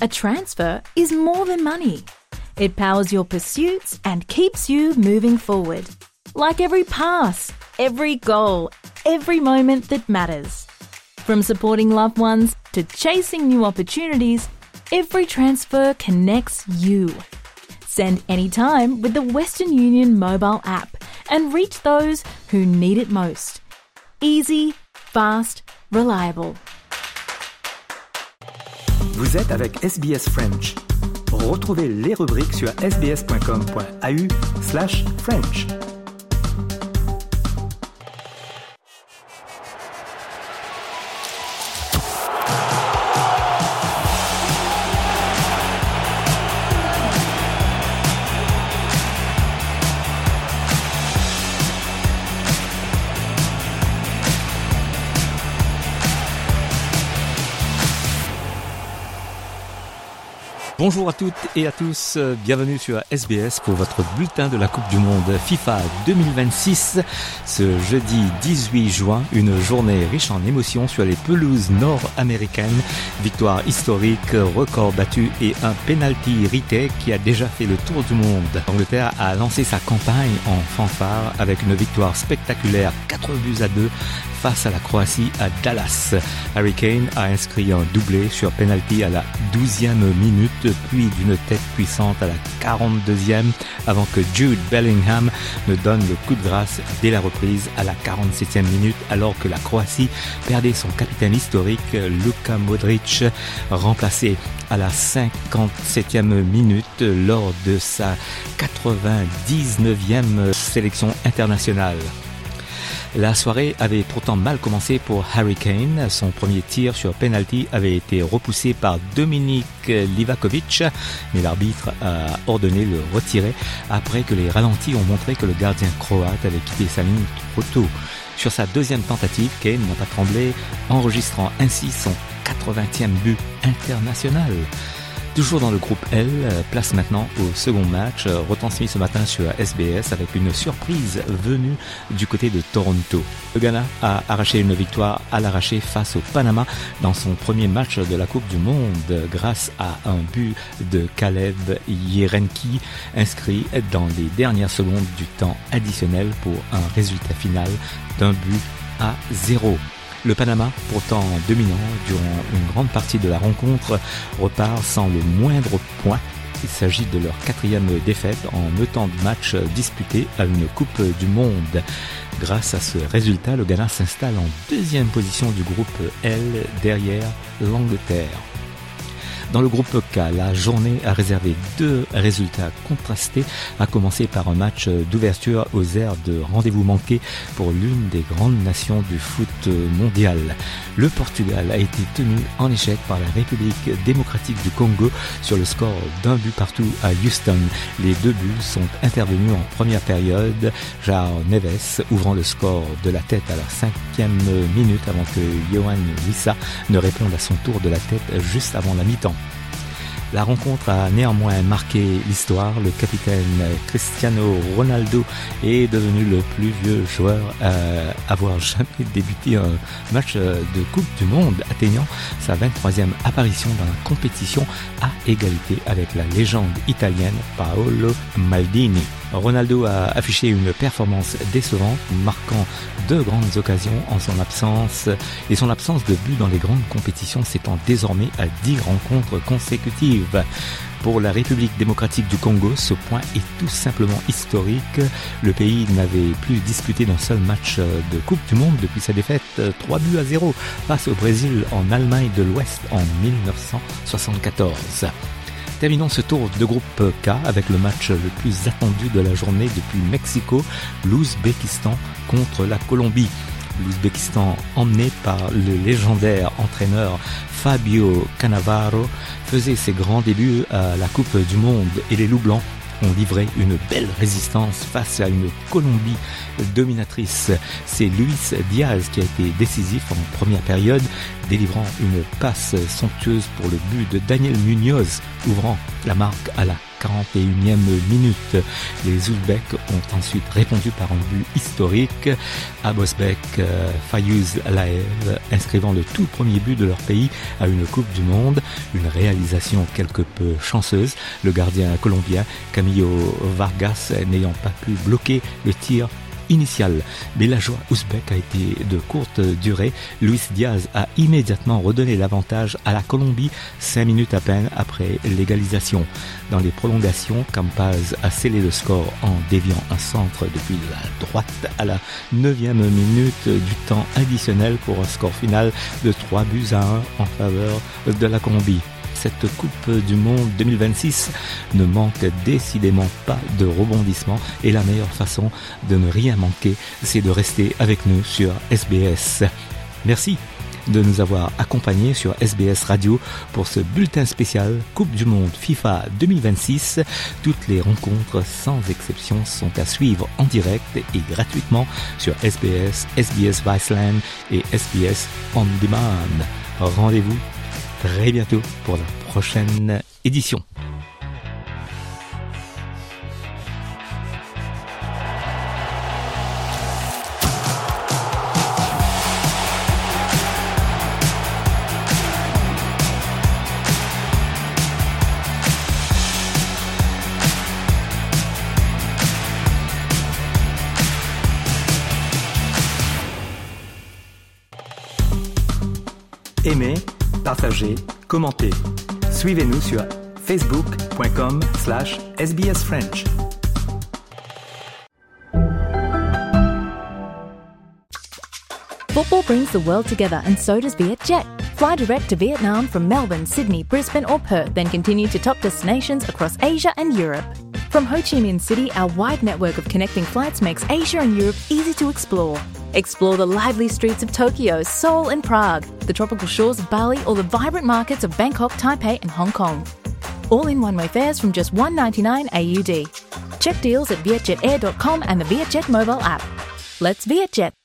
a transfer is more than money. It powers your pursuits and keeps you moving forward. Like every pass, every goal, every moment that matters. From supporting loved ones to chasing new opportunities, every transfer connects you. Send anytime with the Western Union mobile app and reach those who need it most. Easy, fast, reliable. Vous êtes avec SBS French. Retrouvez les rubriques sur sbs.com.au/French. Bonjour à toutes et à tous, bienvenue sur SBS pour votre bulletin de la Coupe du Monde FIFA 2026. Ce jeudi 18 juin, une journée riche en émotions sur les pelouses nord-américaines. Victoire historique, record battu et un penalty rité qui a déjà fait le tour du monde. L'Angleterre a lancé sa campagne en fanfare avec une victoire spectaculaire 4-2 face à la Croatie à Dallas. Harry Kane a inscrit un doublé sur penalty à la 12e minute, puis d'une tête puissante à la 42e, avant que Jude Bellingham ne donne le coup de grâce dès la reprise à la 47e minute, alors que la Croatie perdait son capitaine historique Luka Modric, remplacé à la 57e minute lors de sa 99e sélection internationale. La soirée avait pourtant mal commencé pour Harry Kane. Son premier tir sur penalty avait été repoussé par Dominik Livakovic, mais l'arbitre a ordonné le retirer après que les ralentis ont montré que le gardien croate avait quitté sa ligne trop tôt. Sur sa deuxième tentative, Kane n'a pas tremblé, enregistrant ainsi son 80e but international. Toujours dans le groupe L, place maintenant au second match, retransmis ce matin sur SBS avec une surprise venue du côté de Toronto. Le Ghana a arraché une victoire à l'arraché face au Panama dans son premier match de la Coupe du Monde grâce à un but de Caleb Yerenki inscrit dans les dernières secondes du temps additionnel pour un résultat final d'1-0. Le Panama, pourtant dominant durant une grande partie de la rencontre, repart sans le moindre point. Il s'agit de leur 4e défaite en autant de matchs disputés à une Coupe du Monde. Grâce à ce résultat, le Ghana s'installe en 2e position du groupe L derrière l'Angleterre. Dans le groupe K, la journée a réservé 2 résultats contrastés, à commencer par un match d'ouverture aux aires de rendez-vous manqué pour l'une des grandes nations du foot mondial. Le Portugal a été tenu en échec par la République démocratique du Congo sur le score d'1-partout à Houston. Les 2 buts sont intervenus en première période, João Neves ouvrant le score de la tête à la 5e minute avant que Yohan Wissa ne réponde à son tour de la tête juste avant la mi-temps. La rencontre a néanmoins marqué l'histoire. Le capitaine Cristiano Ronaldo est devenu le plus vieux joueur à avoir jamais débuté un match de Coupe du Monde, atteignant sa 23e apparition dans la compétition à égalité avec la légende italienne Paolo Maldini. Ronaldo a affiché une performance décevante, marquant 2 grandes occasions en son absence, et son absence de but dans les grandes compétitions s'étend désormais à 10 rencontres consécutives. Pour la République démocratique du Congo, ce point est tout simplement historique. Le pays n'avait plus disputé d'un seul match de Coupe du Monde depuis sa défaite 3-0 face au Brésil en Allemagne de l'Ouest en 1974. Terminons ce tour de groupe K avec le match le plus attendu de la journée depuis Mexico, l'Ouzbékistan contre la Colombie. L'Ouzbékistan, emmené par le légendaire entraîneur Fabio Cannavaro, faisait ses grands débuts à la Coupe du Monde et les Loups Blancs ont livré une belle résistance face à une Colombie dominatrice. C'est Luis Diaz qui a été décisif en première période, délivrant une passe somptueuse pour le but de Daniel Munoz, ouvrant la marque à la 41e minute. Les Ouzbeks ont ensuite répondu par un but historique. Abosbek Fayuz Laev inscrivant le tout premier but de leur pays à une Coupe du Monde. Une réalisation quelque peu chanceuse, le gardien colombien Camilo Vargas n'ayant pas pu bloquer le tir initial. Mais la joie ouzbek a été de courte durée. Luis Diaz a immédiatement redonné l'avantage à la Colombie 5 minutes à peine après l'égalisation. Dans les prolongations, Campaz a scellé le score en déviant un centre depuis la droite à la 9e minute du temps additionnel pour un score final de 3-1 en faveur de la Colombie. Cette Coupe du Monde 2026 ne manque décidément pas de rebondissement et la meilleure façon de ne rien manquer, c'est de rester avec nous sur SBS. Merci de nous avoir accompagnés sur SBS Radio pour ce bulletin spécial Coupe du Monde FIFA 2026. Toutes les rencontres sans exception sont à suivre en direct et gratuitement sur SBS, SBS Viceland et SBS On Demand. Rendez-vous très bientôt pour la prochaine édition. Aimez, partagez, commentez. Suivez-nous sur facebook.com/sbsfrench. Football brings the world together, and so does Vietjet. Fly direct to Vietnam from Melbourne, Sydney, Brisbane or Perth, then continue to top destinations across Asia and Europe. From Ho Chi Minh City, our wide network of connecting flights makes Asia and Europe easy to explore. Explore the lively streets of Tokyo, Seoul and Prague, the tropical shores of Bali or the vibrant markets of Bangkok, Taipei and Hong Kong. All in one-way fares from just $1.99 AUD. Check deals at vietjetair.com and the Vietjet mobile app. Let's Vietjet!